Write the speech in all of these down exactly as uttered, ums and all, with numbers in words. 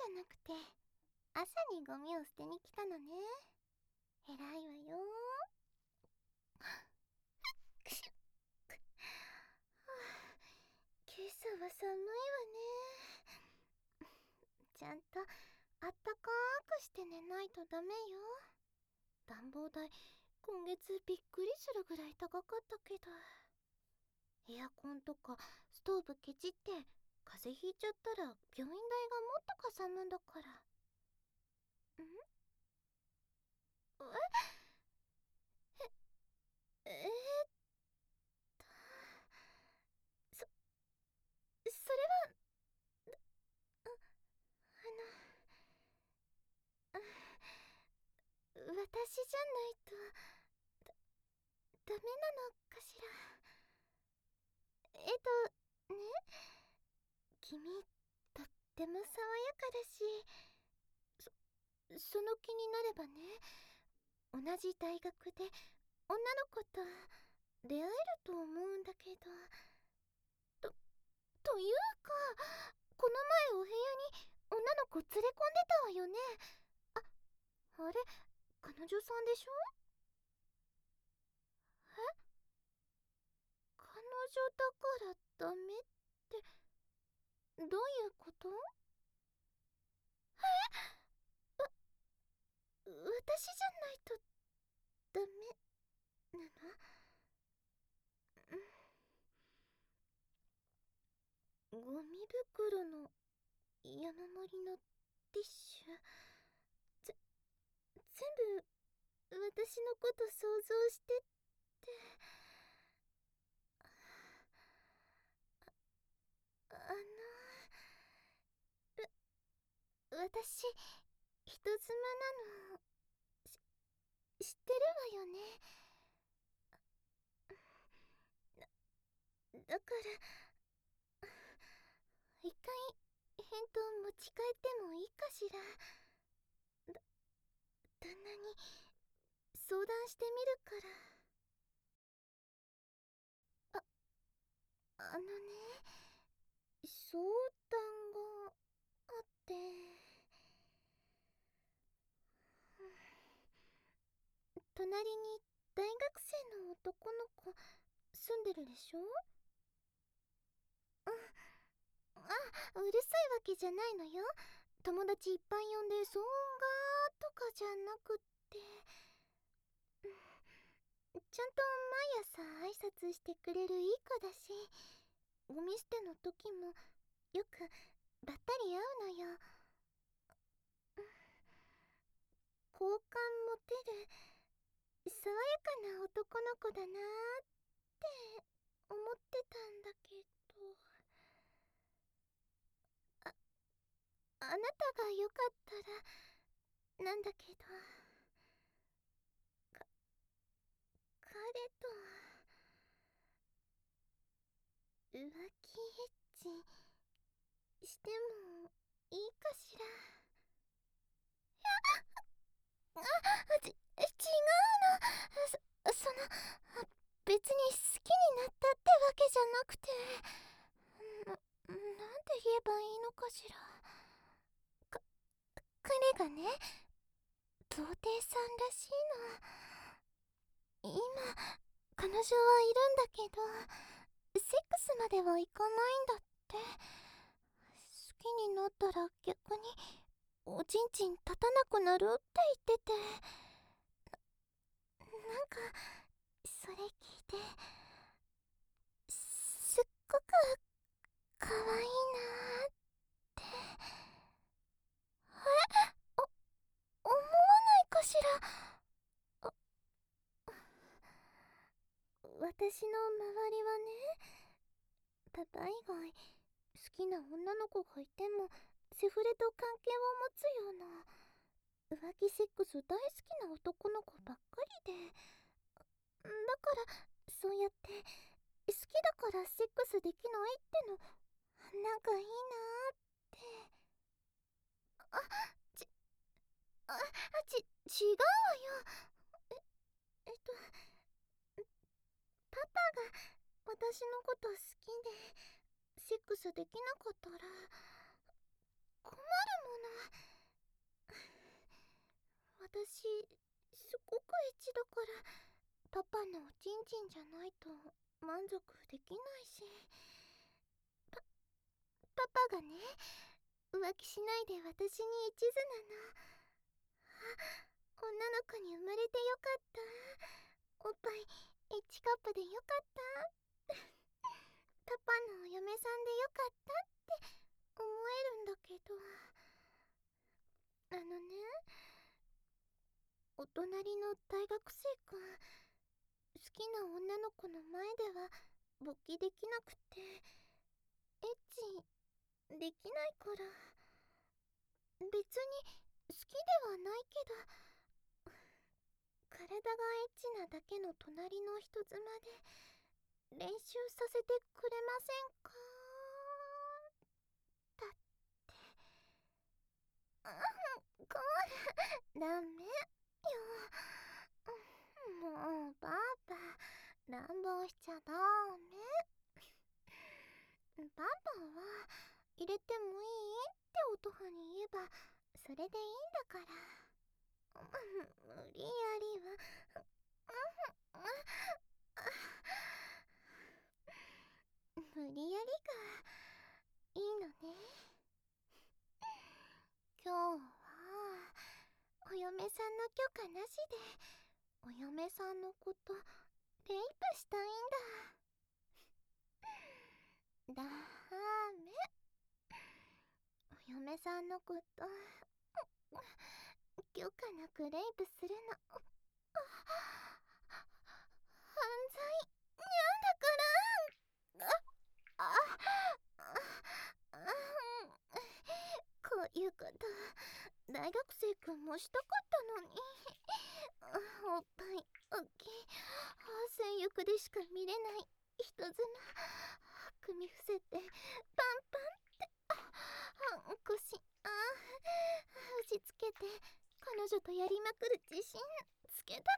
じゃなくて朝にゴミを捨てに来たのね。偉いわよ。くしゅ今朝は寒いわね。ちゃんとあったかくして寝ないとダメよ。暖房代今月びっくりするぐらい高かったけど、エアコンとかストーブケチって風邪ひいちゃったら病院代がもっとかさむんだから。んえええー、っとそそれはああのあ私じゃないとだダメなのかしら。えっとね、君とっても爽やかだし、そその気になればね、同じ大学で女の子と出会えると思うんだけど。とというか、この前お部屋に女の子連れ込んでたわよね。ああれ、彼女さんでしょ？え、彼女だからダメってどういうこと？わ私じゃないとダメなの？ゴミ袋の山盛りのティッシュ、ぜ全部私のこと想像してって。あの私人妻なのし知ってるわよね。だから一回返答持ち帰ってもいいかしら。だ旦那に相談してみるから。ああのね、相談があって。隣に大学生の男の子住んでるでしょ？うん。あ、うるさいわけじゃないのよ。友達いっぱい呼んで騒音がとかじゃなくって、ちゃんと毎朝挨拶してくれるいい子だし、ゴミ捨ての時もよくばったり会うのよ。好感持てる爽やかな男の子だなーって思ってたんだけど。あ、あなたがよかったらなんだけど、か彼と浮気エッチしてもいいかしら。あ、ち、違うの。そ、その、別に好きになったってわけじゃなくて、な、なんて言えばいいのかしら。か、彼がね、童貞さんらしいの。今、彼女はいるんだけど、セックスまではいかないんだって。好きになったら逆に、おちんちん立たなくなるって言ってて。なんかそれ聞いてすっごくかわいいなーって。え、お思わないかしら。私の周りはね、パパ以外好きな女の子がいてもセフレと関係を持つような浮気セックス大好きな男の子ばっかりで、だからそうやって好きだからセックスできないってのなんかいいなーって。あ、ち、あ、ち、違うわよ。え、えっと、パパが私のこと好きでセックスできなかったら困るもの。私すごくエッチだからパパのおちんちんじゃないと満足できないし、パパパがね、浮気しないで私に一途なの。女の子に生まれてよかった、おっぱいエッチカップでよかったパパのお嫁さんでよかったって思えるんだけど、あのね、お隣の大学生くん、好きな女の子の前では勃起できなくてエッチできないから、別に好きではないけど、体がエッチなだけの隣の人妻で練習させてくれませんか？だって。うん、困る。ダメよ。もうパパ、乱暴しちゃダメ。パパは入れてもいいっておとはに言えばそれでいいんだから。無理やりは無理やりがいいのね。今日はお嫁さんの許可なしでお嫁さんのことレイプしたいんだ。ダメ。お嫁さんのこと許可なくレイプするの犯罪なんだから。ああこういうこと大学生くんもしたかったのに。おっぱい大きい性欲でしか見れない人妻、組み伏せてパンパンって半腰、あ打ちつけて彼女とやりまくる自信つけたか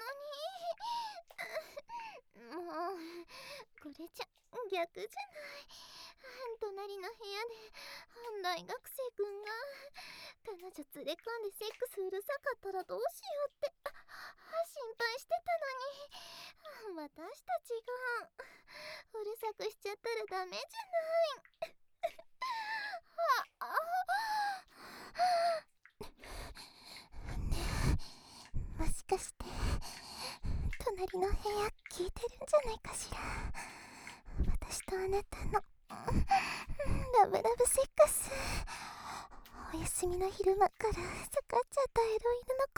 ったのに。もうこれじゃ逆じゃない。隣の部屋で大学生くんが彼女連れ込んでセックスうるさかったらどうしようって心配してたのに、私たちがうるさくしちゃったらダメじゃない。ああねえ、もしかして隣の部屋聞いてるんじゃないかしら。私とあなたのラブラブセックス、お休みの昼間から盛っちゃったエロ犬の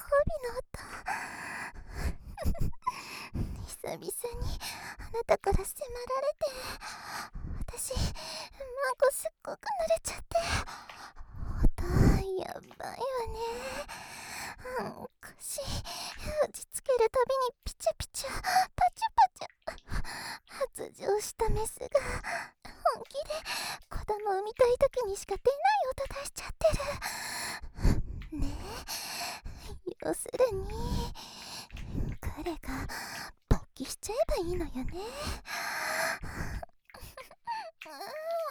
交尾の音久々にあなたから迫られて、私マコすっごく濡れちゃって、音やばいわね。腰打ちつけるたびにピチャピチャパチャパチャ、発情したメスが本気で子供産みたい時にしか出ない音出しちゃってるねえ。要するに彼が勃起しちゃえばいいのよね。ああ、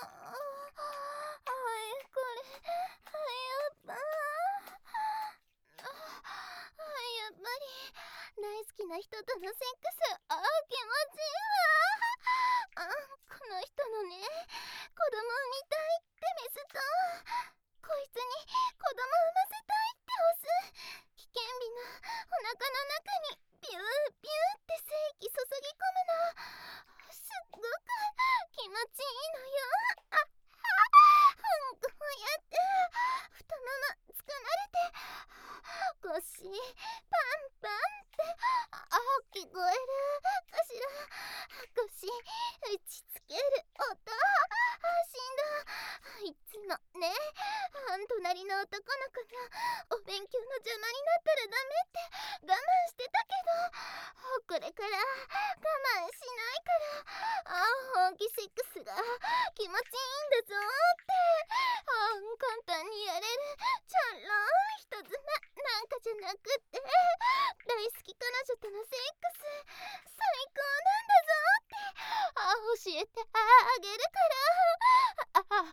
はいこれやばあ、やっぱり大好きな人とのセックス、ああ気持ちいいわ。あ、この人のね、子供産みたいってメスとこいつに子供産ませたいってオス、危険日のお腹の中にビュービューって精液注ぎ込むのすっごく気持ちいいのよ。ああ、こうやって太ももつかまれて腰パンパンってあ聞こえるかしら。腰打ちつける音、しんどいつもね。隣の男の子がお勉強の邪魔になったらダメって我慢してたけど、これから我慢しないから、あ本気セックスが気持ちいいんだぞってあ簡単にやれるちゃらい人妻なんかじゃなくって大好き彼女とのセックス最高なんだぞってあ教えてあげるから。ああ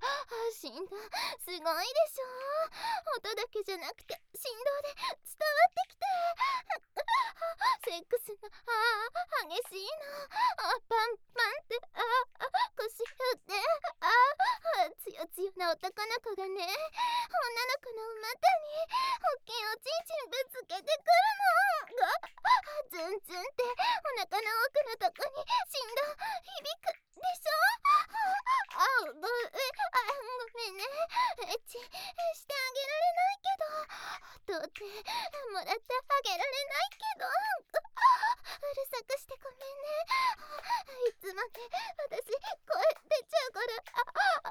振動すごいでしょ。音だけじゃなくて振動で伝わってきて、セックスのあー激しいの、あパンパンってああ腰振ってああつよつよな男の子がね、女の子の股に大きいおちんちんぶつけてくるのがズンズンってお腹の奥のとこに振動響くでしょ。ああごえあごめんね、エッチしてあげられないけど、どうってもらってあげられないけど、うるさくしてごめんね。いつもね私声出ちゃうから、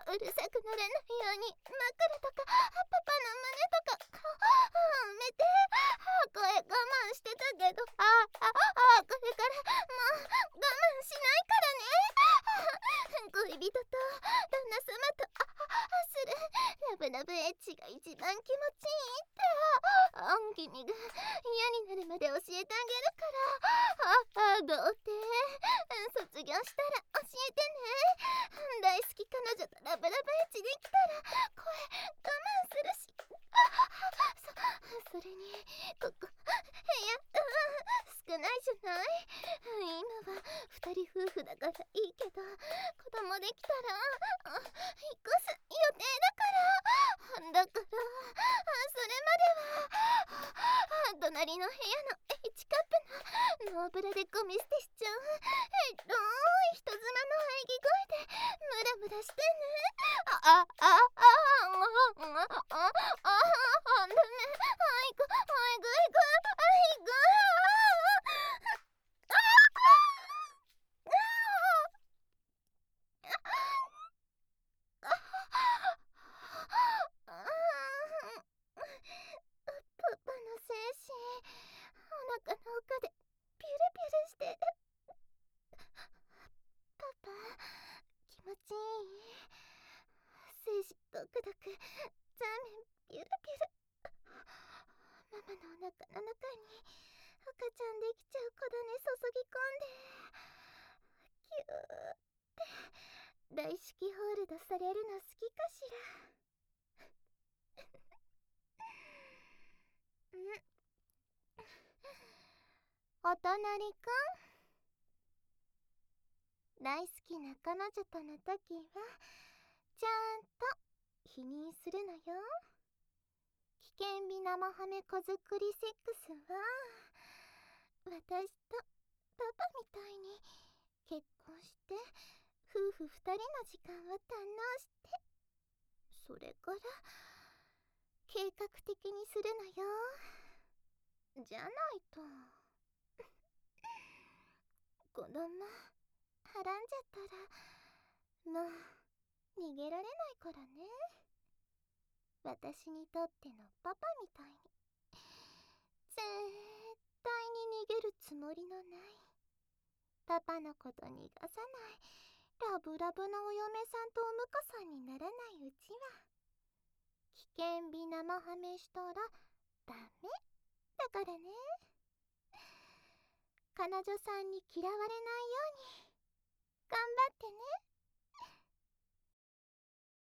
あうるさくならないように枕とかパパの胸とか埋めて声我慢してたけど、あああこれからもう我慢しないからね。恋人と旦那様とするラブラブエッチが一番気持ちいいってあ君が嫌になるまで教えてあげるから、ああどうって卒業したら教えてね。大好き彼女とラブラブエッチできたら声我慢するし、そそれにここ部屋少ないじゃない。今は二人夫婦だからいいけど、子供できたら引っ越す予定だから、だからそれまでは隣の部屋の H カップのノーブラでゴミ捨てしちゃうエロい人妻の喘ぎ声でムラムラしてね。あああああああああダメ、あいくあいくいくあいくあパパの精子お腹の奥でピュルピュルしてる。パパ気持ちいい。精子ドクドクザーメンピュルピュル。ママのお腹の中に赤ちゃんできちゃう小種注ぎ込んでキューって大式ホールドされるの好きかしら。んお隣くん、大好きな彼女との時はちゃんと否認するのよ。危険美生ハメ子作りセックスは私とパパみたいに結婚して夫婦二人の時間を堪能して、それから計画的にするのよ。じゃないと子供はらんじゃったらもう逃げられないからね。私にとってのパパみたいに絶対に逃げるつもりのない、パパのこと逃がさないラブラブなお嫁さんとお婿さんにならないうちは危険美生ハメしたらダメだからね。彼女さんに嫌われないように頑張ってね。